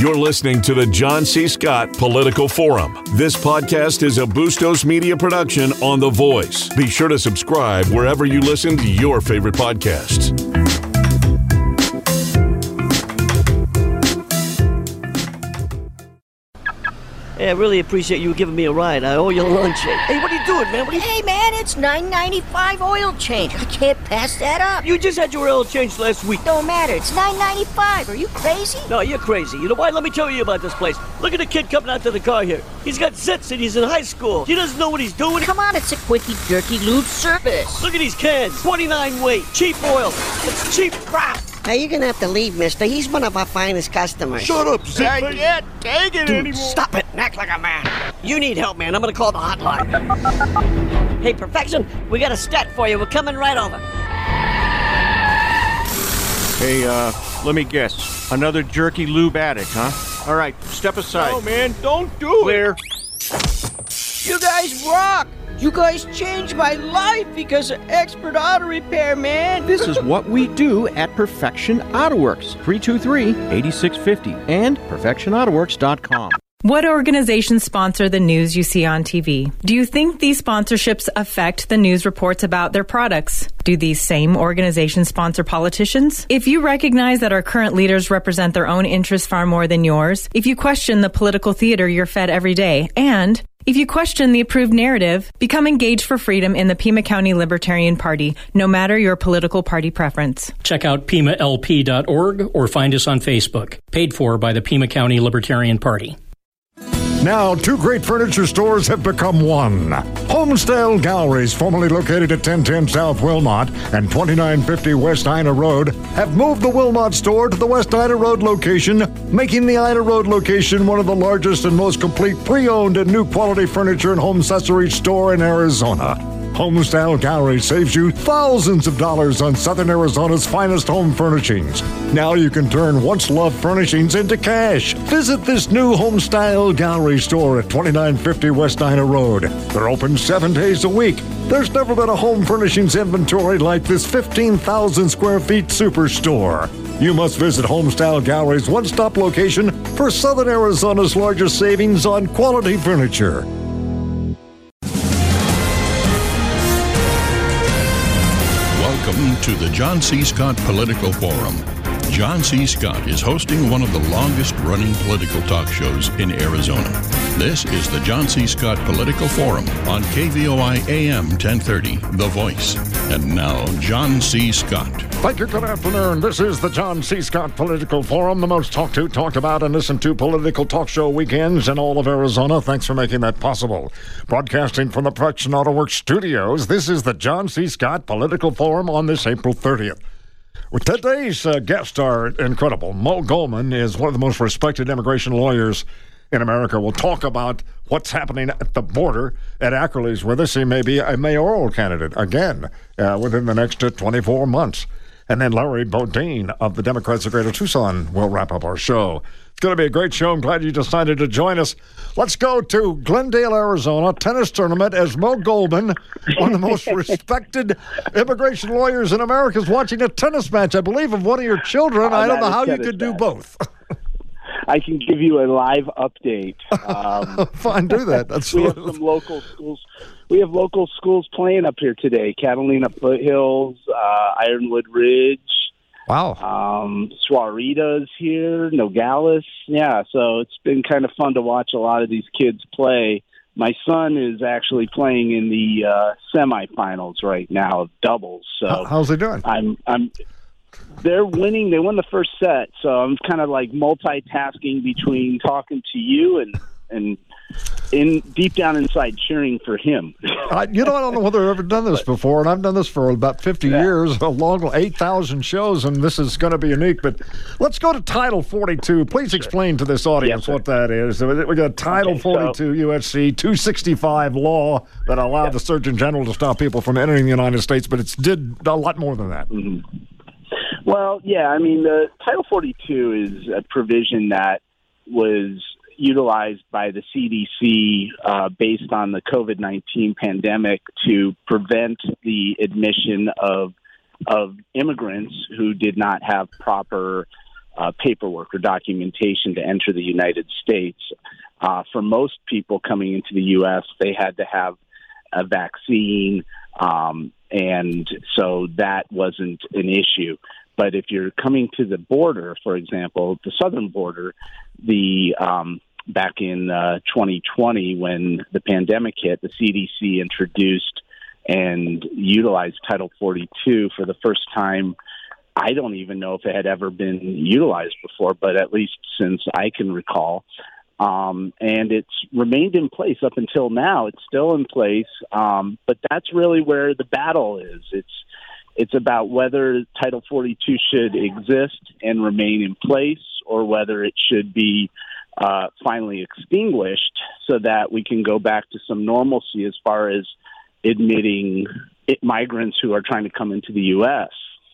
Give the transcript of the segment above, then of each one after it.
You're listening to the John C. Scott Political Forum. This podcast is a Bustos Media production on The Voice. Be sure to subscribe wherever you listen to your favorite podcasts. Hey, I really appreciate you giving me a ride. I owe you lunch. Hey, what are you doing, man? Hey, man, it's $9.95 oil change. I can't pass that up. You just had your oil changed last week. Don't matter. It's $9.95. Are you crazy? No, you're crazy. You know why? Let me tell you about this place. Look at the kid coming out to the car here. He's got zits and he's in high school. He doesn't know what he's doing. Come on, it's a quickie, jerky lube service. Look at these cans. 29 weight. Cheap oil. It's cheap crap. Hey, you're gonna have to leave, mister. He's one of our finest customers. Shut up, Zip. I can't take it anymore. Stop it and act like a man. You need help, man. I'm gonna call the hotline. Hey, Perfection, we got a stat for you. We're coming right over. Hey, let me guess. Another jerky lube addict, huh? All right, step aside. No, man, don't do Clear. You guys rock! You guys changed my life because of expert auto repair, man! This is what we do at Perfection Auto Works. 323-8650 and perfectionautoworks.com. What organizations sponsor the news you see on TV? Do you think these sponsorships affect the news reports about their products? Do these same organizations sponsor politicians? If you recognize that our current leaders represent their own interests far more than yours, if you question the political theater you're fed every day, and if you question the approved narrative, become engaged for freedom in the Pima County Libertarian Party, no matter your political party preference. Check out PimaLP.org or find us on Facebook. Paid for by the Pima County Libertarian Party. Now, two great furniture stores have become one. Homestyle Galleries, formerly located at 1010 South Wilmot and 2950 West Ina Road, have moved the Wilmot store to the West Ina Road location, making the Ina Road location one of the largest and most complete pre-owned and new quality furniture and home accessories store in Arizona. Homestyle Gallery saves you thousands of dollars on Southern Arizona's finest home furnishings. Now you can turn once-loved furnishings into cash. Visit this new Homestyle Gallery store at 2950 West Ina Road. They're open 7 days a week. There's never been a home furnishings inventory like this 15,000 square feet superstore. You must visit Homestyle Gallery's one-stop location for Southern Arizona's largest savings on quality furniture. Welcome to the John C. Scott Political Forum. John C. Scott is hosting one of the longest-running political talk shows in Arizona. This is the John C. Scott Political Forum on KVOI AM 1030, The Voice. And now, John C. Scott. Thank you. Good afternoon. This is the John C. Scott Political Forum, the most talked to, talked about, and listened to political talk show weekends in all of Arizona. Thanks for making that possible. Broadcasting from the Perfection Auto Works studios, this is the John C. Scott Political Forum on this April 30th. Well, today's guests are incredible. Mo Goldman is one of the most respected immigration lawyers in America. We'll talk about what's happening at the border at Ackerley's with us. He may be a mayoral candidate again within the next 24 months. And then Larry Bodine of the Democrats of Greater Tucson will wrap up our show. It's going to be a great show. I'm glad you decided to join us. Let's go to Glendale, Arizona, tennis tournament as Mo Goldman, one of the most respected immigration lawyers in America, is watching a tennis match, I believe, of one of your children. I don't know how you could do both. I can give you a live update. Fine, do that. We have some local schools. We have local schools playing up here today. Catalina Foothills, Ironwood Ridge. Wow. Suarita's here, Nogales. Yeah, so it's been kind of fun to watch a lot of these kids play. My son is actually playing in the semifinals right now of doubles. So how's he doing? They're winning. They won the first set, so I'm kind of like multitasking between talking to you and deep down inside cheering for him. I don't know whether I've ever done this before, and I've done this for about 50 years, a long 8,000 shows, and this is going to be unique. But let's go to Title 42. Please explain to this audience what that is. We got Title 42 USC 265 law that allowed the Surgeon General to stop people from entering the United States, but it's did a lot more than that. Mm-hmm. Well, yeah, I mean, the Title 42 is a provision that was utilized by the CDC based on the COVID-19 pandemic to prevent the admission of immigrants who did not have proper paperwork or documentation to enter the United States. For most people coming into the U.S., they had to have a vaccine, and so that wasn't an issue. But if you're coming to the border, for example, the southern border, back in 2020 when the pandemic hit, the CDC introduced and utilized Title 42 for the first time. I don't even know if it had ever been utilized before, but at least since I can recall. And it's remained in place up until now. It's still in place, but that's really where the battle is. It's about whether Title 42 should exist and remain in place, or whether it should be finally extinguished so that we can go back to some normalcy as far as admitting migrants who are trying to come into the U.S.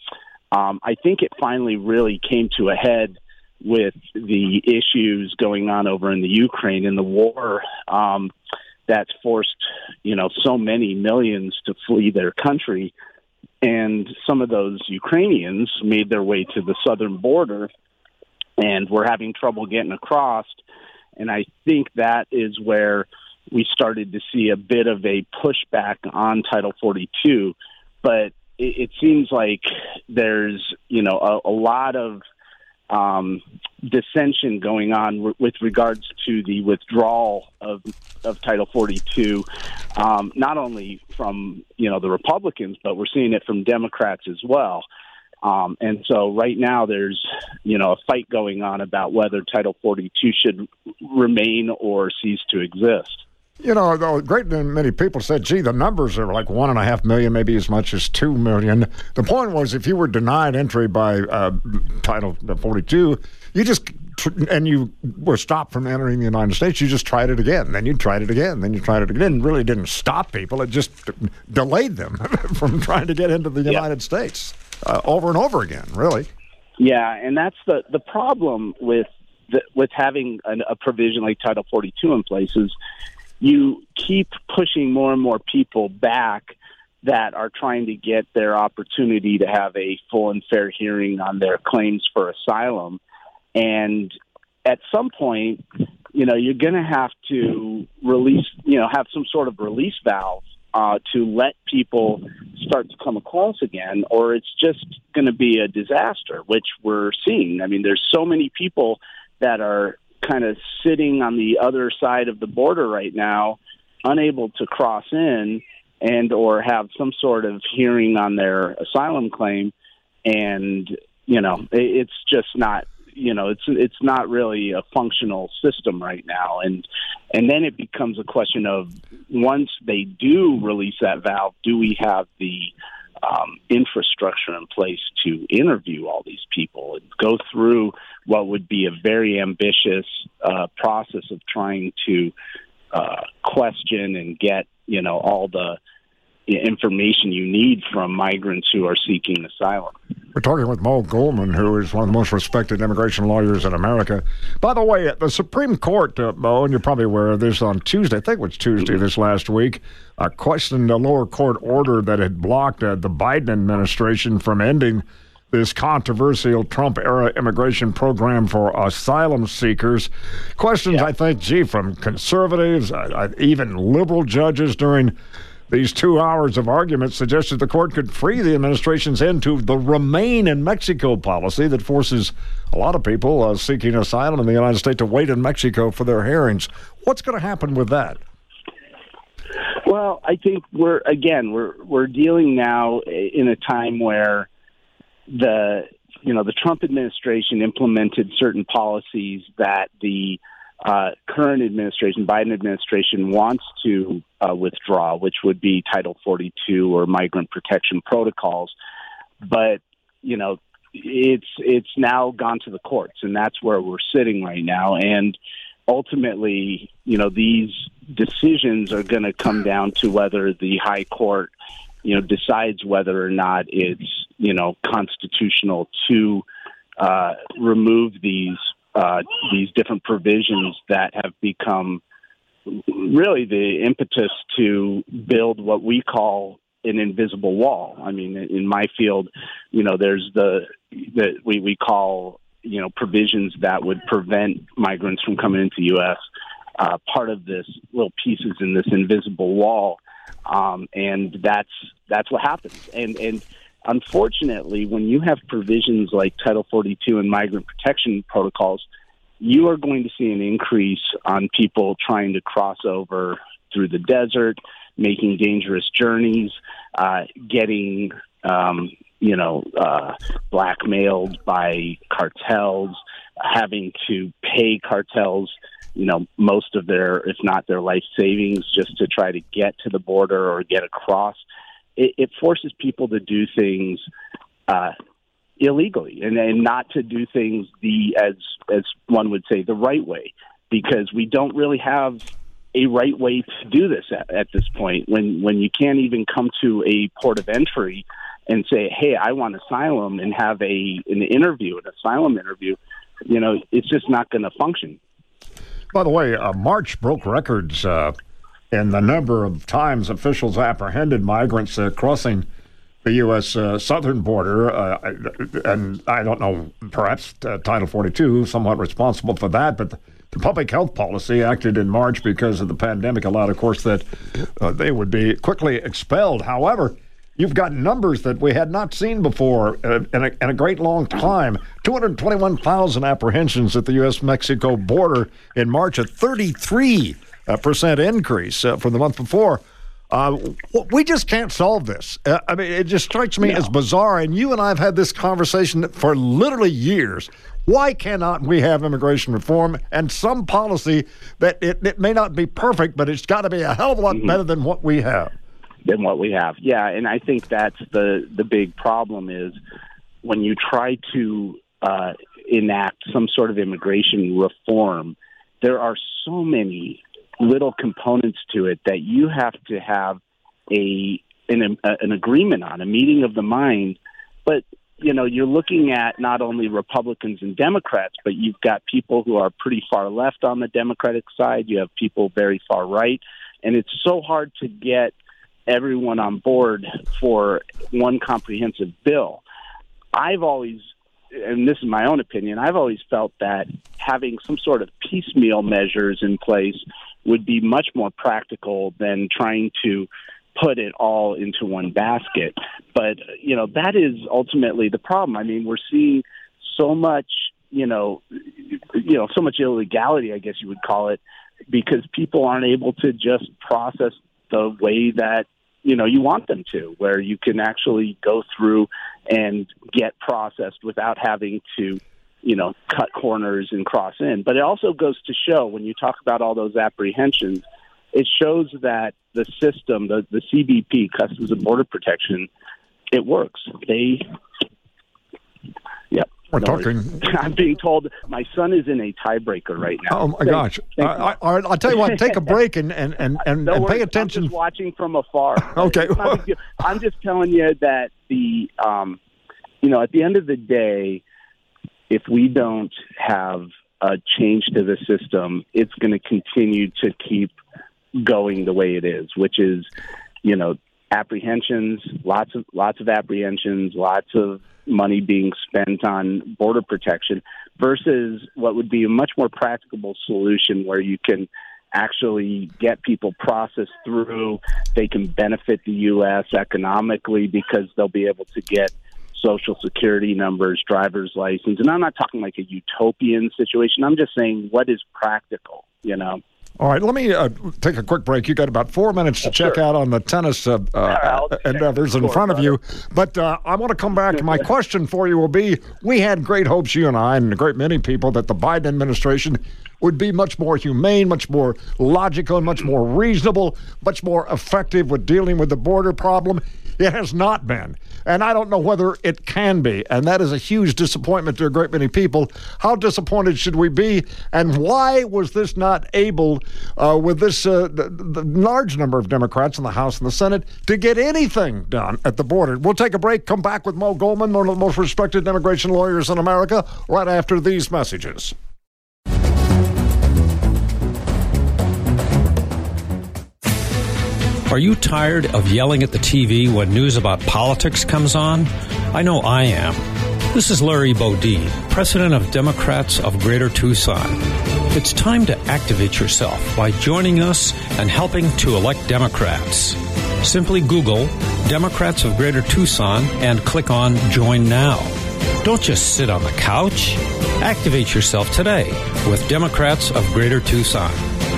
I think it finally really came to a head with the issues going on over in the Ukraine and the war that's forced, so many millions to flee their country. And some of those Ukrainians made their way to the southern border and were having trouble getting across. And I think that is where we started to see a bit of a pushback on Title 42. But it seems like there's, a lot of dissension going on with regards to the withdrawal of Title 42, not only from, the Republicans, but we're seeing it from Democrats as well. And so right now there's, a fight going on about whether Title 42 should remain or cease to exist. A great many people said, gee, the numbers are like 1.5 million, maybe as much as 2 million. The point was, if you were denied entry by Title 42, and you were stopped from entering the United States, you just tried it again. Then you tried it again. Then you tried it again. It really didn't stop people. It just delayed them from trying to get into the United States over and over again, really. Yeah, and that's the problem with having a provision like Title 42 in place is you keep pushing more and more people back that are trying to get their opportunity to have a full and fair hearing on their claims for asylum. And at some point, you're going to have to release, have some sort of release valve to let people start to come across again, or it's just going to be a disaster, which we're seeing. I mean, there's so many people that are kind of sitting on the other side of the border right now, unable to cross in and or have some sort of hearing on their asylum claim. And, it's just not, it's not really a functional system right now. And then it becomes a question of, once they do release that valve, do we have the infrastructure in place to interview all these people and go through what would be a very ambitious process of trying to question and get, all the information you need from migrants who are seeking asylum. We're talking with Mo Goldman, who is one of the most respected immigration lawyers in America. By the way, the Supreme Court, Mo, and you're probably aware of this, on Tuesday, I think it was Tuesday this last week, questioned a lower court order that had blocked the Biden administration from ending this controversial Trump-era immigration program for asylum seekers. Questions, I think, from conservatives, even liberal judges during these 2 hours of argument suggested the court could free the administration's end to the Remain in Mexico policy that forces a lot of people seeking asylum in the United States to wait in Mexico for their hearings. What's going to happen with that? Well, I think we're dealing now in a time where the Trump administration implemented certain policies that the current administration, Biden administration, wants to withdraw, which would be Title 42 or migrant protection protocols. But, it's now gone to the courts, and that's where we're sitting right now. And ultimately, these decisions are going to come down to whether the high court, decides whether or not it's, constitutional to remove these different provisions that have become really the impetus to build what we call an invisible wall. I mean, in my field, there's we call, provisions that would prevent migrants from coming into the U.S. Part of this little pieces in this invisible wall, and that's what happens. And unfortunately, when you have provisions like Title 42 and migrant protection protocols, you are going to see an increase on people trying to cross over through the desert, making dangerous journeys, getting blackmailed by cartels, having to pay cartels, most of their, if not their life savings, just to try to get to the border or get across. It forces people to do things illegally and not to do things as one would say, the right way, because we don't really have a right way to do this at this point. When you can't even come to a port of entry and say, hey, I want asylum, and have an asylum interview, it's just not going to function. By the way, March broke records in the number of times officials apprehended migrants crossing the U.S. southern border, and I don't know, perhaps Title 42 somewhat responsible for that, but the public health policy acted in March because of the pandemic allowed, of course, that they would be quickly expelled. However, you've got numbers that we had not seen before in a great long time. 221,000 apprehensions at the U.S.-Mexico border in March, a 33% increase from the month before. We just can't solve this. It just strikes me as bizarre, and you and I have had this conversation for literally years. Why cannot we have immigration reform and some policy that it may not be perfect, but it's got to be a hell of a lot better than what we have? Yeah, and I think that's the big problem is when you try to enact some sort of immigration reform, there are so many little components to it that you have to have an agreement on, a meeting of the mind. But you're looking at not only Republicans and Democrats, but you've got people who are pretty far left on the Democratic side. You have people very far right, and it's so hard to get everyone on board for one comprehensive bill. I've always, and this is my own opinion, I've always felt that having some sort of piecemeal measures in place would be much more practical than trying to put it all into one basket. But, that is ultimately the problem. I mean, we're seeing so much, so much illegality, I guess you would call it, because people aren't able to just process the way that, you want them to, where you can actually go through and get processed without having to, cut corners and cross in. But it also goes to show, when you talk about all those apprehensions, it shows that the system, the CBP, Customs and Border Protection, it works. We're talking. I'm being told my son is in a tiebreaker right now. Oh my gosh! I'll tell you what. Take a break and pay attention. I'm just watching from afar. Okay. I'm just telling you that at the end of the day, if we don't have a change to the system, it's going to continue to keep going the way it is, which is, apprehensions, lots of apprehensions, lots of money being spent on border protection versus what would be a much more practicable solution where you can actually get people processed through. They can benefit the U.S. economically because they'll be able to get Social Security numbers, driver's license. And I'm not talking like a utopian situation. I'm just saying what is practical, All right, let me take a quick break. You got about 4 minutes to check out on the tennis endeavors in front of you. But I want to come back. My question for you will be, we had great hopes, you and I, and a great many people, that the Biden administration would be much more humane, much more logical, much more reasonable, much more effective with dealing with the border problem. It has not been. And I don't know whether it can be. And that is a huge disappointment to a great many people. How disappointed should we be? And why was this not able, with this the large number of Democrats in the House and the Senate, to get anything done at the border? We'll take a break, come back with Mo Goldman, one of the most respected immigration lawyers in America, right after these messages. Are you tired of yelling at the TV when news about politics comes on? I know I am. This is Larry Bodie, President of Democrats of Greater Tucson. It's time to activate yourself by joining us and helping to elect Democrats. Simply Google Democrats of Greater Tucson and click on Join Now. Don't just sit on the couch. Activate yourself today with Democrats of Greater Tucson.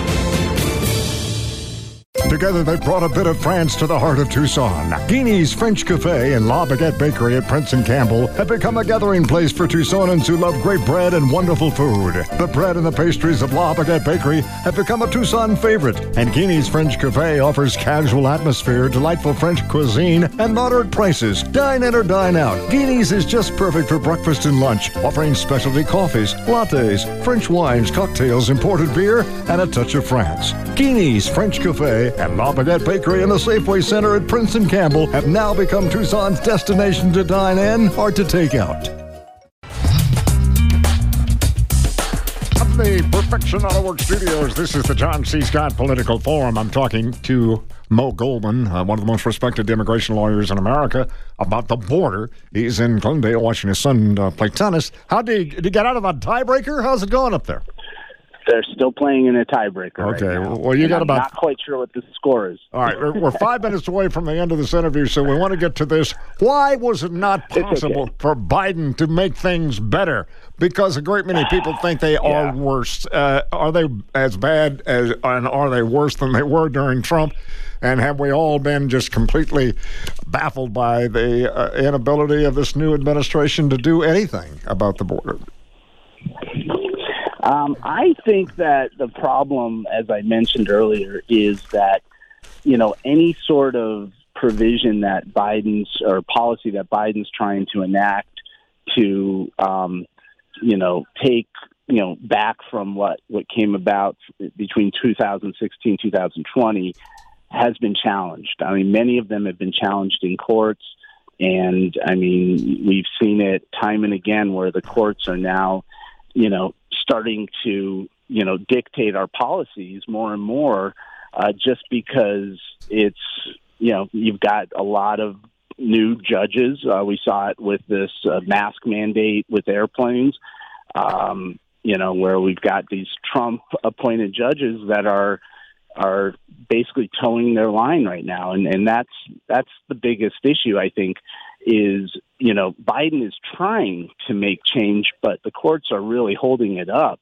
Together, they've brought a bit of France to the heart of Tucson. Guinea's French Cafe and La Baguette Bakery at Prince and Campbell have become a gathering place for Tucsonans who love great bread and wonderful food. The bread and the pastries of La Baguette Bakery have become a Tucson favorite, and Guinea's French Cafe offers casual atmosphere, delightful French cuisine, and moderate prices. Dine in or dine out. Guinea's is just perfect for breakfast and lunch, offering specialty coffees, lattes, French wines, cocktails, imported beer, and a touch of France. Guinea's French Cafe and La Baguette Bakery in the Safeway Center at Prince and Campbell have now become Tucson's destination to dine in or to take out. From the Perfection Auto Works studios, this is the John C. Scott Political Forum. I'm talking to Mo Goldman, one of the most respected immigration lawyers in America, about the border. He's in Glendale watching his son play tennis. Did he get out of a tiebreaker? How's it going up there? They're still playing in a tiebreaker. Okay, right now. Well, you got about. I'm not quite sure what the score is. All right, we're 5 minutes away from the end of this interview, so we want to get to this. Why was it not possible for Biden to make things better? Because a great many people think they are worse. Are they as bad as, and are they worse than they were during Trump? And have we all been just completely baffled by the inability of this new administration to do anything about the border? I think that the problem, as I mentioned earlier, is that, any sort of provision that or policy that Biden's trying to enact to, take, back from what came about between 2016 and 2020 has been challenged. I mean, many of them have been challenged in courts. And, I mean, we've seen it time and again where the courts are now, starting to, dictate our policies more and more, just because it's, you've got a lot of new judges. We saw it with this mask mandate with airplanes, where we've got these Trump-appointed judges that are basically towing their line right now. And that's the biggest issue, I think, is, Biden is trying to make change, but the courts are really holding it up.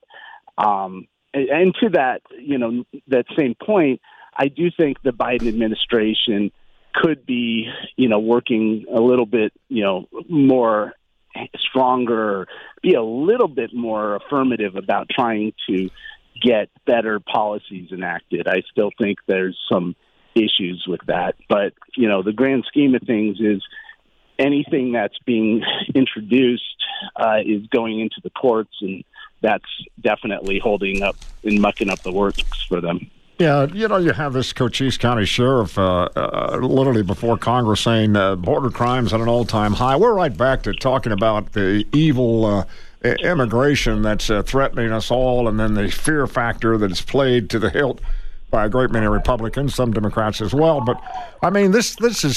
And to that, that same point, I do think the Biden administration could be, working a little bit, more stronger, be a little bit more affirmative about trying to get better policies enacted. I still think there's some issues with that. But, the grand scheme of things is anything that's being introduced is going into the courts, and that's definitely holding up and mucking up the works for them. Yeah, you have this Cochise County sheriff literally before Congress saying border crimes at an all-time high. We're right back to talking about the evil immigration that's threatening us all, and then the fear factor that is played to the hilt by a great many Republicans, some Democrats as well. But, I mean, this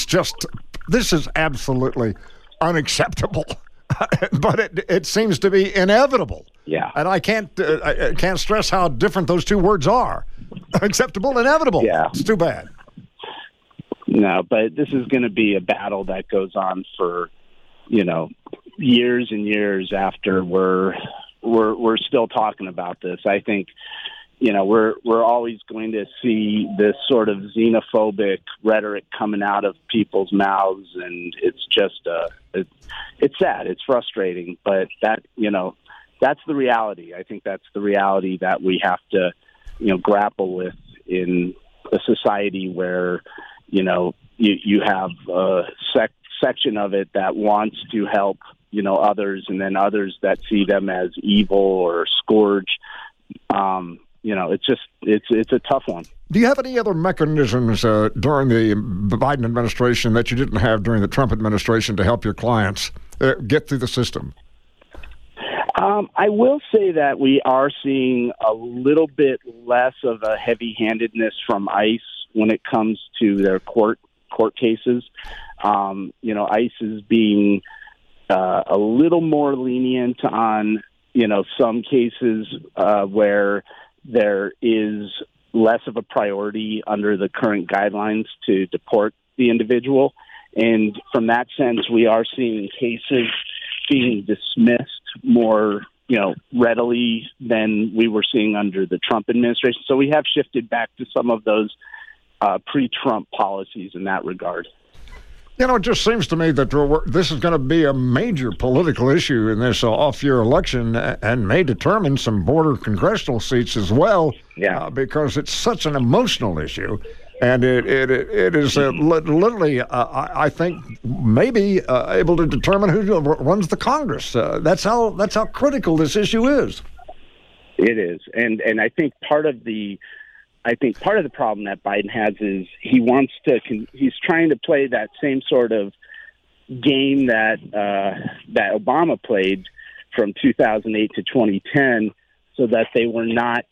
is absolutely unacceptable. But it seems to be inevitable. Yeah. And I can't stress how different those two words are. Acceptable, inevitable. Yeah. It's too bad. No, but this is going to be a battle that goes on for, years and years after we're still talking about this. I think, we're always going to see this sort of xenophobic rhetoric coming out of people's mouths, and it's just it's sad, it's frustrating, but that's the reality. I think that's the reality that we have to grapple with in a society where you have a section of it that wants to help others, and then others that see them as evil or scourge. It's a tough one. Do you have any other mechanisms during the Biden administration that you didn't have during the Trump administration to help your clients get through the system? I will say that we are seeing a little bit less of a heavy-handedness from ICE when it comes to their court cases. ICE is being a little more lenient on, some cases where there is less of a priority under the current guidelines to deport the individual. And from that sense, we are seeing cases being dismissed more, readily than we were seeing under the Trump administration. So we have shifted back to some of those pre-Trump policies in that regard. It just seems to me that this is going to be a major political issue in this off-year election and may determine some border congressional seats as well. Yeah. Because it's such an emotional issue. And it is literally, I think, maybe able to determine who runs the Congress. That's how critical this issue is. It is, and I think part of the problem that Biden has is he's trying to play that same sort of game that Obama played from 2008 to 2010, so that they were not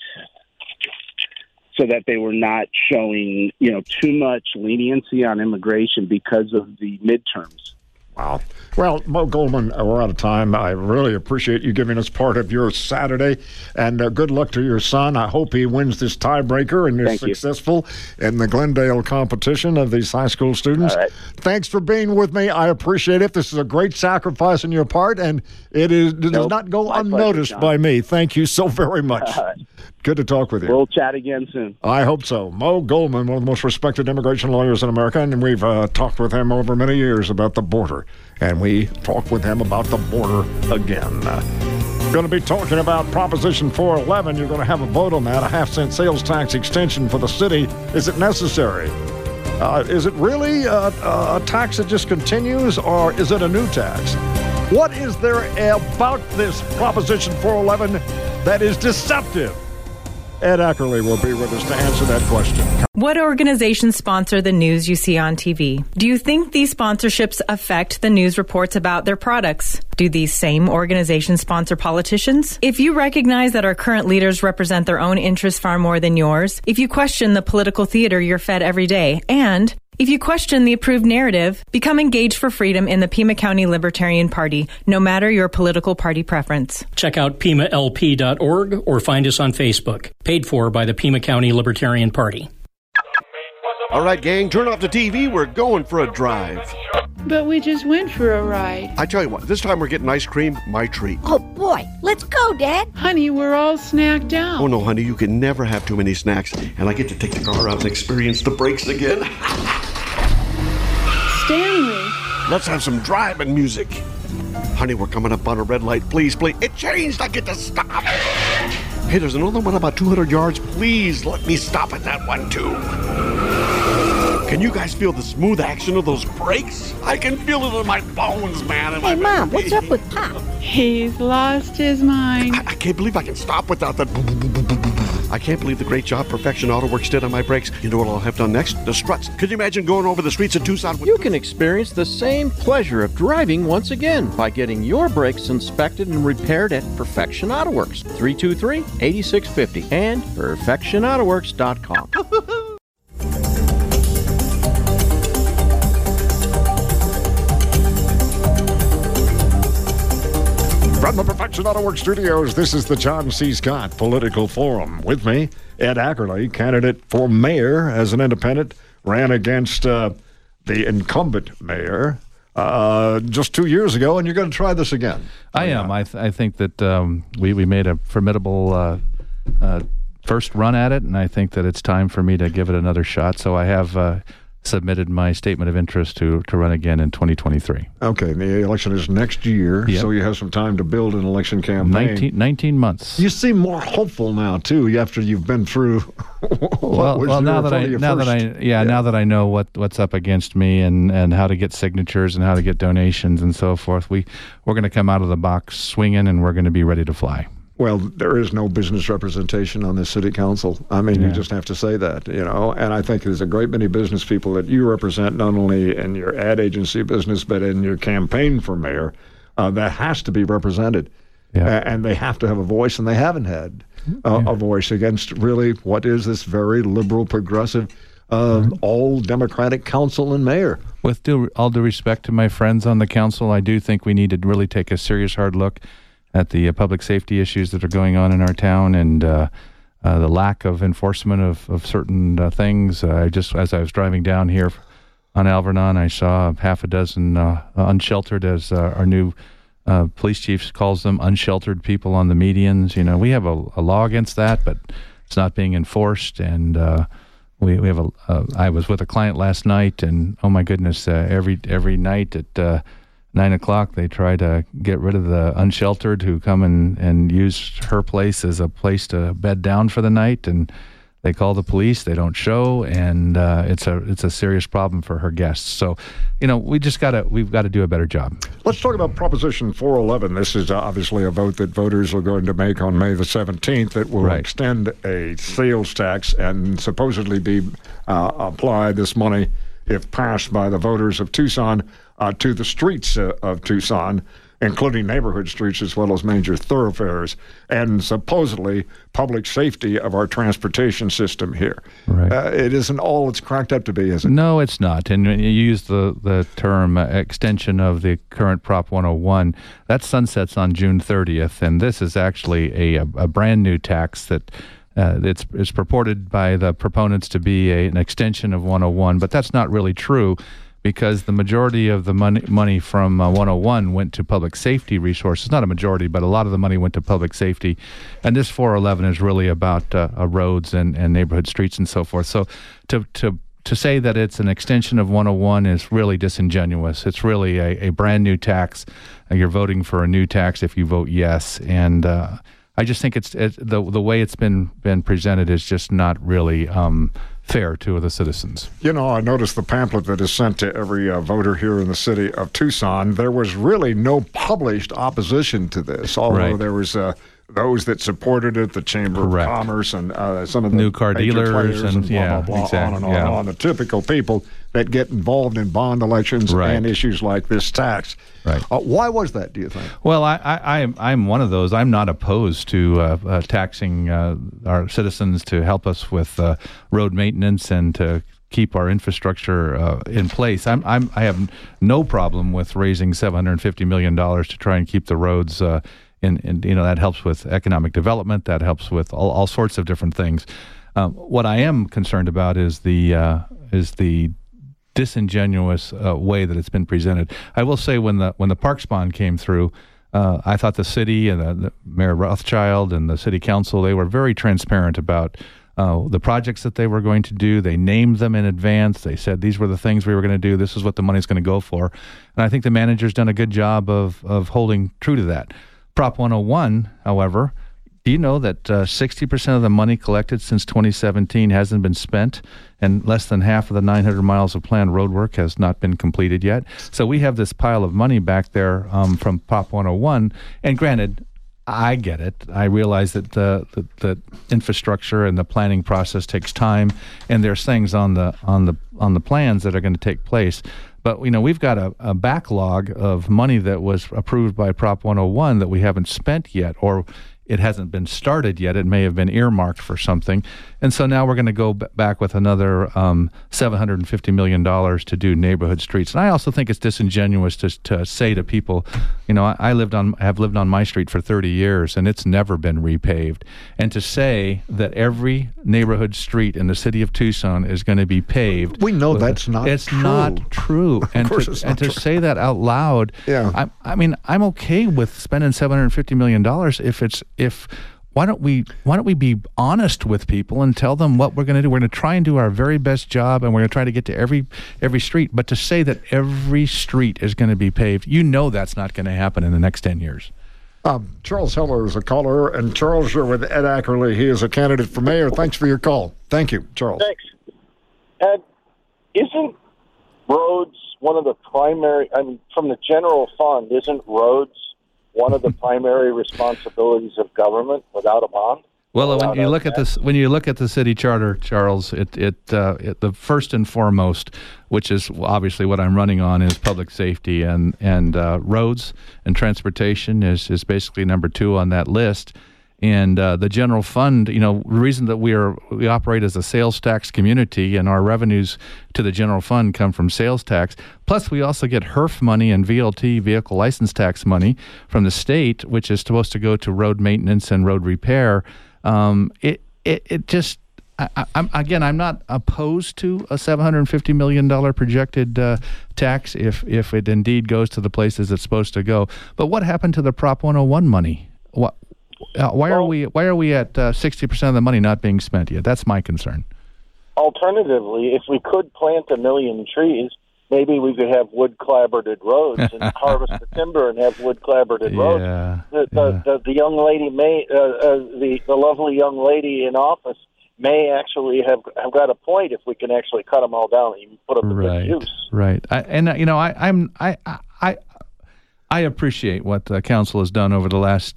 showing, too much leniency on immigration because of the midterms. Wow. Well, Mo Goldman, we're out of time. I really appreciate you giving us part of your Saturday, and good luck to your son. I hope he wins this tiebreaker and is successful in the Glendale competition of these high school students. All right. Thanks for being with me. I appreciate it. This is a great sacrifice on your part, and it does not go unnoticed by me. Thank you so very much. Good to talk with you. We'll chat again soon. I hope so. Mo Goldman, one of the most respected immigration lawyers in America, and we've talked with him over many years about the border. And we talked with him about the border again. Going to be talking about Proposition 411. You're going to have a vote on that, a half-cent sales tax extension for the city. Is it necessary? Is it really a tax that just continues, or is it a new tax? What is there about this Proposition 411 that is deceptive? Ed Ackerley will be with us to answer that question. What organizations sponsor the news you see on TV? Do you think these sponsorships affect the news reports about their products? Do these same organizations sponsor politicians? If you recognize that our current leaders represent their own interests far more than yours, if you question the political theater you're fed every day, and if you question the approved narrative, become engaged for freedom in the Pima County Libertarian Party, no matter your political party preference. Check out PimaLP.org or find us on Facebook. Paid for by the Pima County Libertarian Party. All right, gang, turn off the TV. We're going for a drive. But we just went for a ride. I tell you what, this time we're getting ice cream, my treat. Oh, boy. Let's go, Dad. Honey, we're all snacked out. Oh, no, honey, you can never have too many snacks. And I get to take the car out and experience the brakes again. Stanley. Let's have some driving music. Honey, we're coming up on a red light. Please, please. It changed. I get to stop. Hey, there's another one about 200 yards. Please let me stop at that one, too. Can you guys feel the smooth action of those brakes? I can feel it in my bones, man. Hey, Mom, what's up with Pop? He's lost his mind. I can't believe I can stop without that. I can't believe the great job Perfection Auto Works did on my brakes. You know what I'll have done next? The struts. Could you imagine going over the streets of Tucson with... You can experience the same pleasure of driving once again by getting your brakes inspected and repaired at Perfection Auto Works, 323-8650 and perfectionautoworks.com. From the Perfection Auto Works studios, this is the John C. Scott Political Forum. With me, Ed Ackerley, candidate for mayor as an independent, ran against the incumbent mayor just 2 years ago, and you're going to try this again. I am. I think that we made a formidable first run at it, and I think that it's time for me to give it another shot. So I have submitted my statement of interest to run again in 2023. Okay, the election is next year, so you have some time to build an election campaign. 19 months. You seem more hopeful now too, after you've been through. Now that I know what's up against me and how to get signatures and how to get donations and so forth, we're going to come out of the box swinging, and we're going to be ready to fly. Well, there is no business representation on this city council. I mean, you just have to say that, and I think there's a great many business people that you represent, not only in your ad agency business, but in your campaign for mayor, that has to be represented. Yeah. And they have to have a voice, and they haven't had a voice against really what is this very liberal, progressive all Democratic council and mayor. With all due respect to my friends on the council, I do think we need to really take a serious, hard look at the public safety issues that are going on in our town and the lack of enforcement of certain things. Just as I was driving down here on Alvernon, I saw half a dozen unsheltered, as our new police chief calls them, unsheltered people on the medians. You know, we have a law against that, but it's not being enforced. And we have I was with a client last night, and oh my goodness, every night at 9 o'clock they try to get rid of the unsheltered who come and use her place as a place to bed down for the night, and they call the police. They don't show, and it's a serious problem for her guests. So, you know, we've got to do a better job. Let's talk about Proposition 411. This is obviously a vote that voters are going to make on May the 17th. That will extend a sales tax and supposedly be applied, this money, if passed by the voters of Tucson, to the streets of Tucson, including neighborhood streets as well as major thoroughfares, and supposedly public safety of our transportation system here. Right. It isn't all it's cracked up to be, is it? No, it's not. And when you use the term extension of the current Prop 101, that sunsets on June 30th, and this is actually a brand new tax that it's purported by the proponents to be an extension of 101, but that's not really true, because the majority of the money from 101 went to public safety resources. Not a majority, but a lot of the money went to public safety. And this 411 is really about roads and neighborhood streets and so forth. So to say that it's an extension of 101 is really disingenuous. It's really a brand new tax. You're voting for a new tax if you vote yes. And I just think it's the way it's been presented is just not really fair to the citizens. You know, I noticed the pamphlet that is sent to every voter here in the city of Tucson. There was really no published opposition to this, although there was those that supported it, the Chamber of Commerce and some of the new car dealers and blah, blah, blah, on and on and on. The typical people that get involved in bond elections and issues like this tax. Right. Why was that, do you think? Well, I'm one of those. I'm not opposed to taxing our citizens to help us with road maintenance and to keep our infrastructure in place. I have no problem with raising $750 million to try and keep the roads and you know, that helps with economic development. That helps with all sorts of different things. What I am concerned about is the disingenuous way that it's been presented. I will say when the Parks bond came through, I thought the city and the Mayor Rothschild and the city council, they were very transparent about the projects that they were going to do. They named them in advance. They said these were the things we were going to do. This is what the money's going to go for. And I think the manager's done a good job of holding true to that. Prop 101, however, do you know that 60% of the money collected since 2017 hasn't been spent, and less than half of the 900 miles of planned road work has not been completed yet? So we have this pile of money back there from Prop 101, and granted, I get it. I realize that the infrastructure and the planning process takes time, and there's things on the plans that are going to take place. But, you know, we've got a backlog of money that was approved by Prop 101 that we haven't spent yet, or it hasn't been started yet. It may have been earmarked for something. And so now we're going to go back with another $750 million to do neighborhood streets. And I also think it's disingenuous to say to people, you know, I have lived on my street for 30 years, and it's never been repaved. And to say that every neighborhood street in the city of Tucson is going to be paved. We know that's not true. It's not true. And to say that out loud, I mean, I'm okay with spending $750 million why don't we be honest with people and tell them what we're going to do? We're going to try and do our very best job, and we're going to try to get to every street. But to say that every street is going to be paved, you know that's not going to happen in the next 10 years. Charles Heller is a caller, and Charles, you're with Ed Ackerley. He is a candidate for mayor. Thanks for your call. Thank you, Charles. Thanks. Ed, isn't roads one of the primary, from the general fund, isn't roads one of the primary responsibilities of government without a bond? Well, when you look at the city charter, Charles, the first and foremost, which is obviously what I'm running on, is public safety, and roads and transportation is basically number 2 on that list. And the general fund, the reason that we operate as a sales tax community and our revenues to the general fund come from sales tax. Plus, we also get HERF money and VLT, vehicle license tax money, from the state, which is supposed to go to road maintenance and road repair. I'm not opposed to a $750 million projected tax if it indeed goes to the places it's supposed to go. But what happened to the Prop 101 money? Why are we at 60% of the money not being spent yet? That's my concern. Alternatively, if we could plant 1 million trees, maybe we could have wood-clabbered roads and harvest the timber and have wood-clabbered roads. The young lady the lovely young lady in office may actually have got a point if we can actually cut them all down and put them to good use. Right. I appreciate what the council has done over the last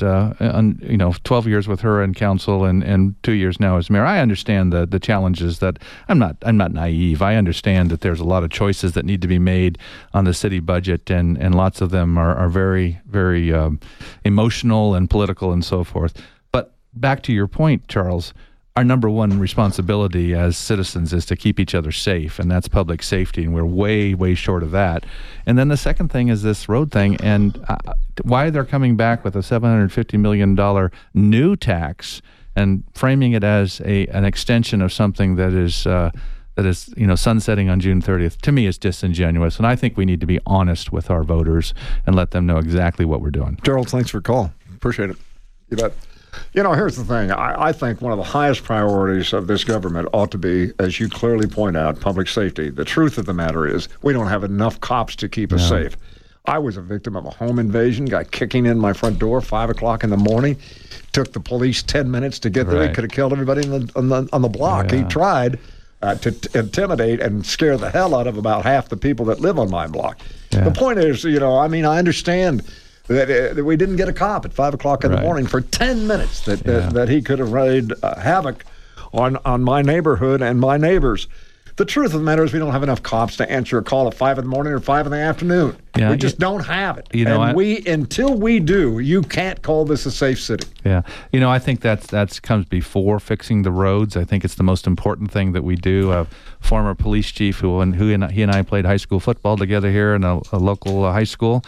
12 years with her in council and 2 years now as mayor. I understand the challenges that I'm not naive. I understand that there's a lot of choices that need to be made on the city budget, and lots of them are very, very emotional and political and so forth. But back to your point, Charles, our number one responsibility as citizens is to keep each other safe, and that's public safety, and we're way, way short of that. And then the second thing is this road thing, and why they're coming back with a $750 million new tax and framing it as an extension of something that is sunsetting on June 30th, to me is disingenuous, and I think we need to be honest with our voters and let them know exactly what we're doing. Gerald, thanks for the call. Appreciate it. You bet. Here's the thing. I think one of the highest priorities of this government ought to be, as you clearly point out, public safety. The truth of the matter is we don't have enough cops to keep us safe. I was a victim of a home invasion, guy kicking in my front door 5 o'clock in the morning. Took the police 10 minutes to get there. He could have killed everybody on the block. He tried to intimidate and scare the hell out of about half the people that live on my block. The point is, I understand that we didn't get a cop at 5 o'clock in the morning for 10 minutes that he could have made havoc on my neighborhood and my neighbors. The truth of the matter is we don't have enough cops to answer a call at 5 in the morning or 5 in the afternoon. We just don't have it. Until we do, you can't call this a safe city. Yeah. I think that comes before fixing the roads. I think it's the most important thing that we do. A former police chief he and I played high school football together here in a local high school.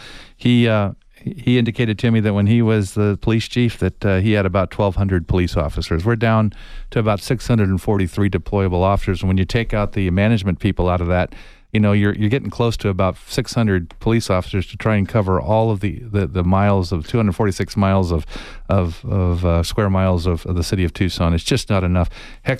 He indicated to me that when he was the police chief that he had about 1,200 police officers. We're down to about 643 deployable officers. And when you take out the management people out of that, you're getting close to about 600 police officers to try and cover all of the miles of 246 miles of square miles of the city of Tucson. It's just not enough. Heck,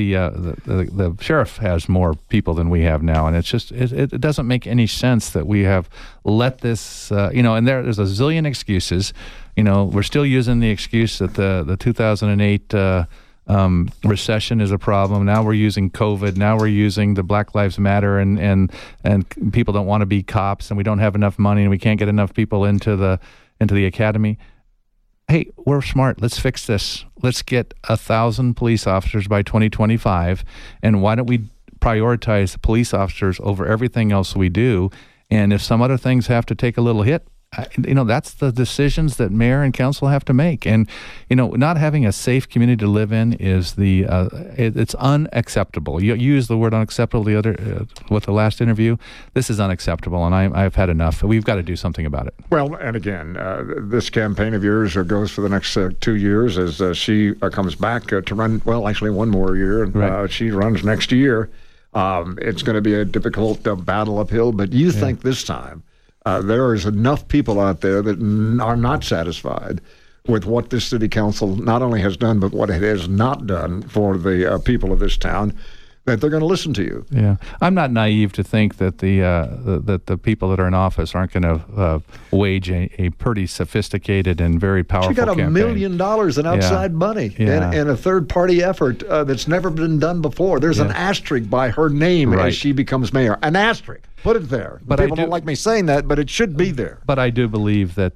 the sheriff has more people than we have now, and it's just it doesn't make any sense that we have let this. And there's a zillion excuses. We're still using the excuse that the 2008. Recession is a problem. Now we're using COVID. Now we're using the Black Lives Matter, and people don't want to be cops, and we don't have enough money, and we can't get enough people into the academy. Hey, we're smart. Let's fix this. Let's get 1,000 police officers by 2025, and why don't we prioritize police officers over everything else we do? And if some other things have to take a little hit, that's the decisions that mayor and council have to make. And, not having a safe community to live in is it's unacceptable. You used the word unacceptable with the last interview. This is unacceptable, and I've had enough. We've got to do something about it. Well, and again, this campaign of yours goes for the next 2 years as she comes back to run, well, actually one more year. She runs next year. It's going to be a difficult battle uphill, but you think this time there is enough people out there that are not satisfied with what this city council not only has done, but what it has not done for the people of this town, that they're going to listen to you. Yeah, I'm not naive to think that the people that are in office aren't going to wage a pretty sophisticated and very powerful campaign. She got $1 million in outside money in a third-party effort that's never been done before. There's an asterisk by her name as she becomes mayor. An asterisk. Put it there. But people don't like me saying that, but it should be there. But I do believe that,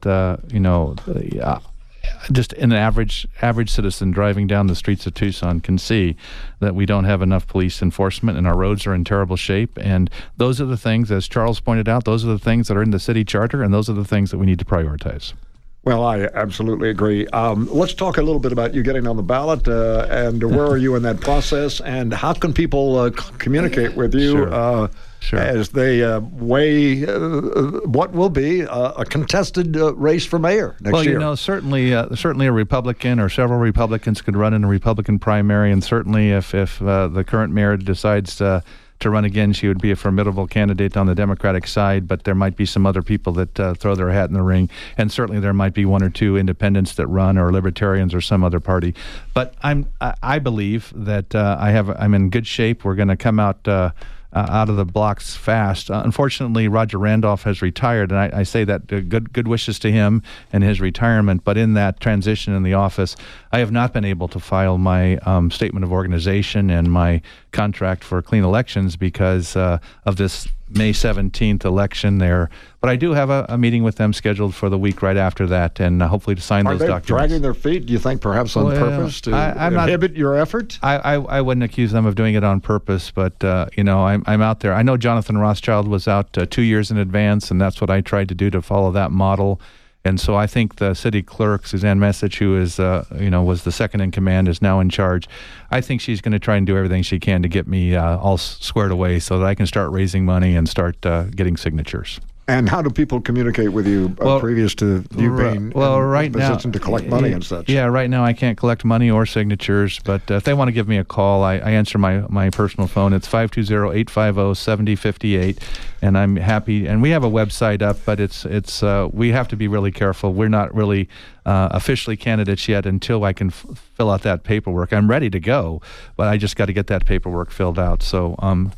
just an average citizen driving down the streets of Tucson can see that we don't have enough police enforcement and our roads are in terrible shape. And those are the things, as Charles pointed out, those are the things that are in the city charter, and those are the things that we need to prioritize. Well, I absolutely agree. Let's talk a little bit about you getting on the ballot and where are you in that process, and how can people communicate with you as they weigh what will be a contested race for mayor next year? Well, certainly a Republican or several Republicans could run in a Republican primary, and certainly if the current mayor decides to run again, she would be a formidable candidate on the Democratic side, but there might be some other people that throw their hat in the ring, and certainly there might be one or two independents that run, or libertarians or some other party. But I believe that I'm in good shape. We're going to come out of the blocks fast. Unfortunately, Roger Randolph has retired, and I say that good wishes to him and his retirement. But in that transition in the office, I have not been able to file my statement of organization and my contract for clean elections because of this May 17th election there. But I do have a meeting with them scheduled for the week right after that, and hopefully to sign those documents. Are they dragging their feet, do you think, perhaps on purpose to inhibit your effort? I wouldn't accuse them of doing it on purpose, but, I'm out there. I know Jonathan Rothschild was out 2 years in advance, and that's what I tried to do to follow that model. And so I think the city clerk, Suzanne Messich, who is, was the second in command, is now in charge. I think she's going to try and do everything she can to get me all squared away so that I can start raising money and start getting signatures. And how do people communicate with you previous to you being in position to collect money and such? Yeah, right now I can't collect money or signatures, but if they want to give me a call, I answer my personal phone. It's 520-850-7058, and I'm happy. And we have a website up, but it's we have to be really careful. We're not really officially candidates yet until I can fill out that paperwork. I'm ready to go, but I just got to get that paperwork filled out. So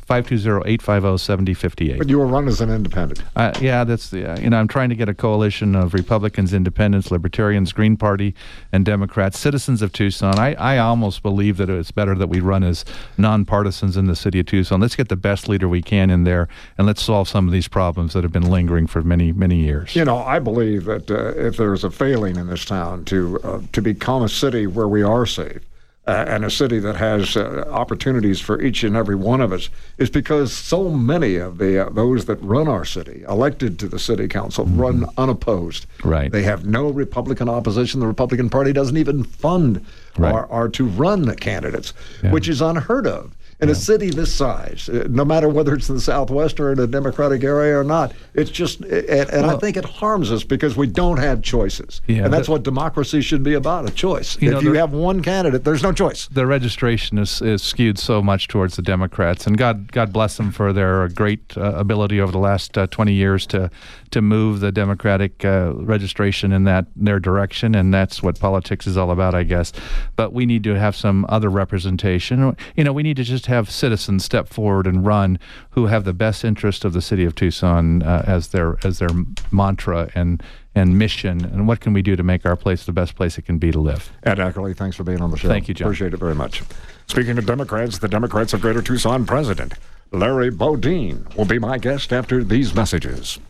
520-850-7058. But you will run as an independent. Yeah, that's I'm trying to get a coalition of Republicans, Independents, Libertarians, Green Party, and Democrats, citizens of Tucson. I almost believe that it's better that we run as nonpartisans in the city of Tucson. Let's get the best leader we can in there, and let's solve some of these problems that have been lingering for many, many years. I believe that if there's a failing in this town to become a city where we are safe, and a city that has opportunities for each and every one of us, is because so many of those that run our city, elected to the city council, run unopposed. Right. They have no Republican opposition. The Republican Party doesn't even fund or to run candidates, which is unheard of. In a city this size, no matter whether it's in the Southwest or in a Democratic area or not, it's just, I think it harms us because we don't have choices. Yeah, and that's what democracy should be about, a choice. If you have one candidate, there's no choice. The registration is skewed so much towards the Democrats, and God bless them for their great ability over the last 20 years to move the Democratic registration in their direction, and that's what politics is all about, I guess. But we need to have some other representation. We need to just have citizens step forward and run who have the best interest of the city of Tucson as their mantra and mission, and what can we do to make our place the best place it can be to live. Ed Ackerley, thanks for being on the show. Thank you, John. Appreciate it very much. Speaking of Democrats, the Democrats of Greater Tucson President Larry Bodine will be my guest after these messages.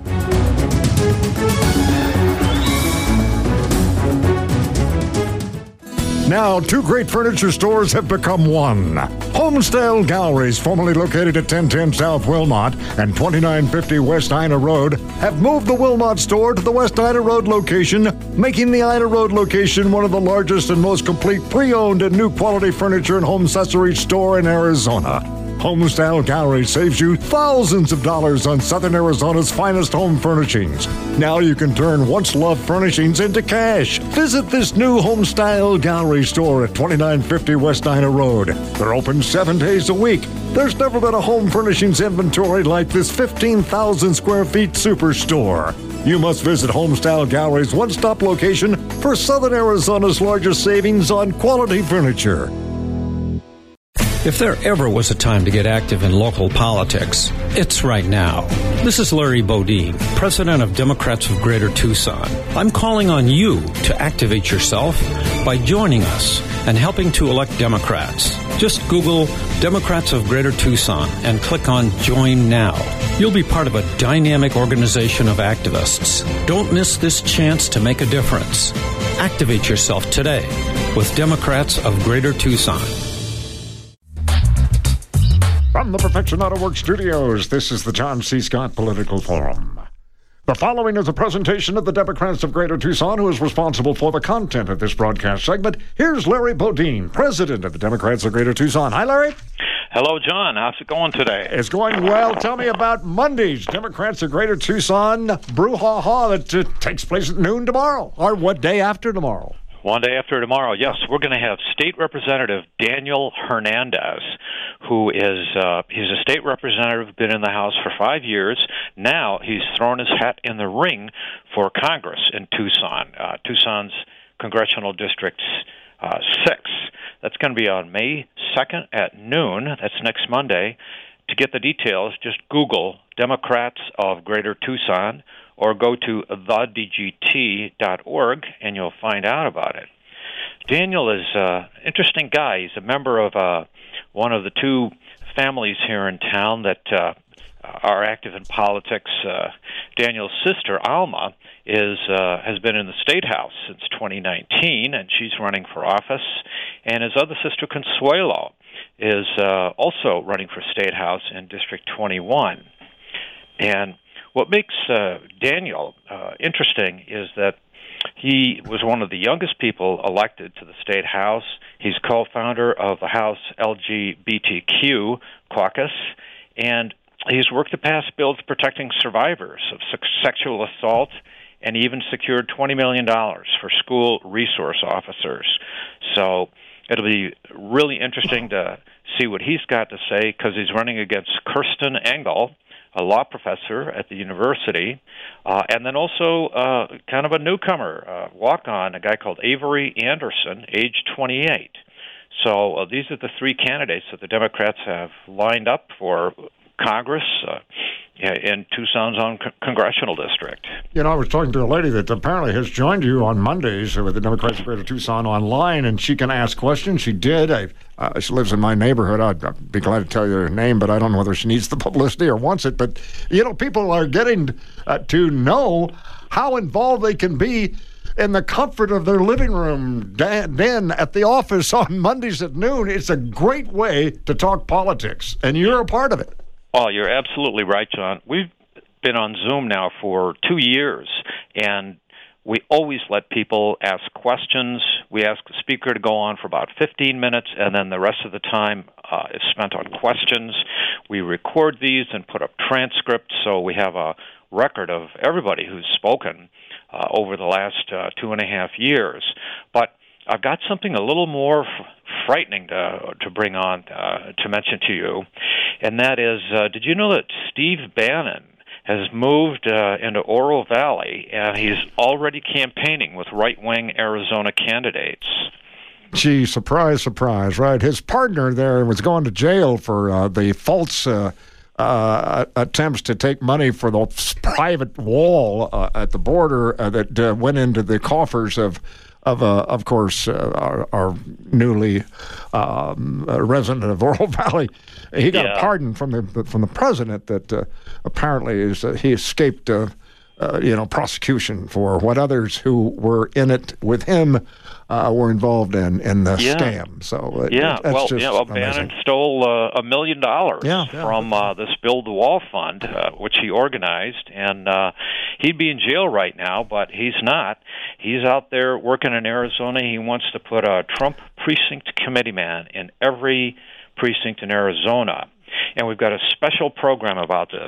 Now, two great furniture stores have become one. Homestyle Galleries, formerly located at 1010 South Wilmot and 2950 West Ina Road, have moved the Wilmot store to the West Ina Road location, making the Ina Road location one of the largest and most complete pre-owned and new quality furniture and home accessories store in Arizona. Homestyle Gallery saves you thousands of dollars on Southern Arizona's finest home furnishings. Now you can turn once-loved furnishings into cash. Visit this new Homestyle Gallery store at 2950 West Ina Road. They're open 7 days a week. There's never been a home furnishings inventory like this 15,000 square feet superstore. You must visit Homestyle Gallery's one-stop location for Southern Arizona's largest savings on quality furniture. If there ever was a time to get active in local politics, it's right now. This is Larry Bodine, president of Democrats of Greater Tucson. I'm calling on you to activate yourself by joining us and helping to elect Democrats. Just Google Democrats of Greater Tucson and click on Join Now. You'll be part of a dynamic organization of activists. Don't miss this chance to make a difference. Activate yourself today with Democrats of Greater Tucson. From the Perfection Auto Works studios, this is the John C. Scott Political Forum. The following is a presentation of the Democrats of Greater Tucson, who is responsible for the content of this broadcast segment. Here's Larry Bodine, president of the Democrats of Greater Tucson. Hi, Larry. Hello, John. How's it going today? It's going well. Tell me about Monday's Democrats of Greater Tucson brouhaha that takes place at noon tomorrow, or what day after tomorrow? One day after tomorrow, yes. We're going to have State Representative Daniel Hernandez, who is he's a state representative, been in the House for 5 years. Now he's thrown his hat in the ring for Congress in Tucson, Tucson's Congressional District 6. That's going to be on May 2nd at noon. That's next Monday. To get the details, just Google Democrats of Greater Tucson or go to thedgt.org, and you'll find out about it. Daniel is an interesting guy. He's a member of one of the two families here in town that are active in politics. Daniel's sister, Alma, has been in the State House since 2019, and she's running for office. And his other sister, Consuelo, is also running for State House in District 21. And what makes Daniel interesting is that he was one of the youngest people elected to the State House. He's co-founder of the House LGBTQ caucus, and he's worked to pass bills protecting survivors of sexual assault, and even secured $20 million for school resource officers. So it'll be really interesting to see what he's got to say, because he's running against Kirsten Engel, a law professor at the university, and then also kind of a newcomer, walk-on, a guy called Avery Anderson, age 28. So these are the three candidates that the Democrats have lined up for Congress in Tucson's own congressional district. You know, I was talking to a lady that apparently has joined you on Mondays with the Democrats of Greater Tucson online, and she can ask questions. She did. She lives in my neighborhood. I'd be glad to tell you her name, but I don't know whether she needs the publicity or wants it. But, you know, people are getting to know how involved they can be in the comfort of their living room den at the office on Mondays at noon. It's a great way to talk politics, and you're a part of it. Oh, you're absolutely right, John. We've been on Zoom now for 2 years, and we always let people ask questions. We ask the speaker to go on for about 15 minutes, and then the rest of the time is spent on questions. We record these and put up transcripts, so we have a record of everybody who's spoken over the last 2.5 years. But I've got something a little more frightening to bring on to mention to you, and that is, did you know that Steve Bannon has moved into Oro Valley, and he's already campaigning with right-wing Arizona candidates? Gee, surprise, surprise, right? His partner there was going to jail for the false attempts to take money for the private wall at the border that went into the coffers of course, our newly resident of Oro Valley. He got a pardon from the president that apparently he escaped prosecution for what others who were in it with him were involved in the scam. So that's just Bannon stole $1 million from this Build the Wall fund, which he organized, and he'd be in jail right now, but he's not. He's out there working in Arizona. He wants to put a Trump precinct committee man in every precinct in Arizona, and we've got a special program about this.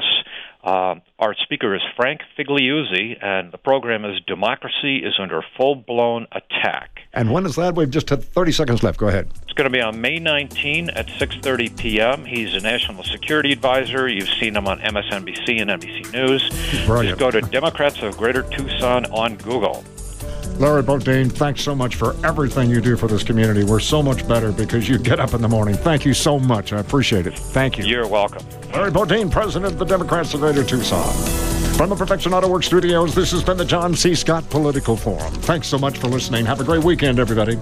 Our speaker is Frank Figliuzzi, and the program is Democracy is Under Full-Blown Attack. And when is that? We've just had 30 seconds left. Go ahead. It's going to be on May 19 at 6:30 p.m. He's a national security advisor. You've seen him on MSNBC and NBC News. Just go to Democrats of Greater Tucson on Google. Larry Bodine, thanks so much for everything you do for this community. We're so much better because you get up in the morning. Thank you so much. I appreciate it. Thank you. You're welcome. Larry Bodine, president of the Democrats of Greater Tucson. From the Perfection Auto Works studios, this has been the John C. Scott Political Forum. Thanks so much for listening. Have a great weekend, everybody.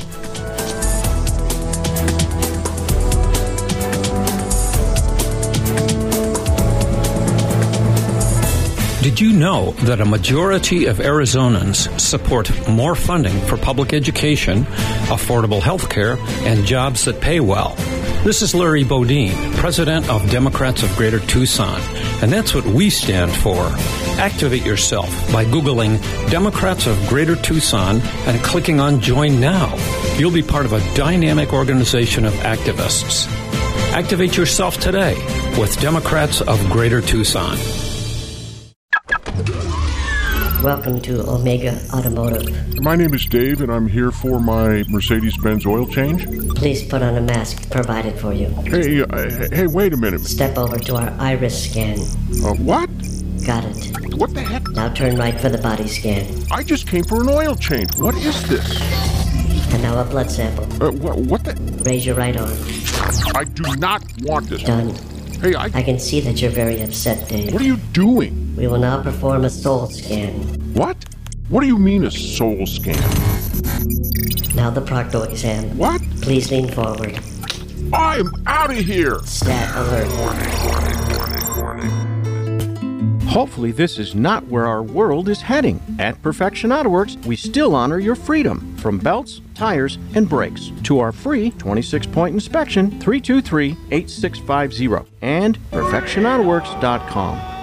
Did you know that a majority of Arizonans support more funding for public education, affordable health care, and jobs that pay well? This is Larry Bodine, president of Democrats of Greater Tucson, and that's what we stand for. Activate yourself by Googling Democrats of Greater Tucson and clicking on Join Now. You'll be part of a dynamic organization of activists. Activate yourself today with Democrats of Greater Tucson. Welcome to Omega Automotive. My name is Dave, and I'm here for my Mercedes-Benz oil change. Please put on a mask provided for you. Hey, wait a minute. Step over to our iris scan. What? Got it. What the heck? Now turn right for the body scan. I just came for an oil change. What is this? And now a blood sample. What the? Raise your right arm. I do not want this. Done. Hey, I can see that you're very upset, Dave. What are you doing? We will now perform a soul scan. What? What do you mean a soul scan? Now the proctal exam. What? Please lean forward. I'm out of here! Stat alert. Hopefully this is not where our world is heading. At Perfection Auto Works, we still honor your freedom, from belts, tires, and brakes, to our free 26-point inspection, 323-8650, and perfectionautoworks.com.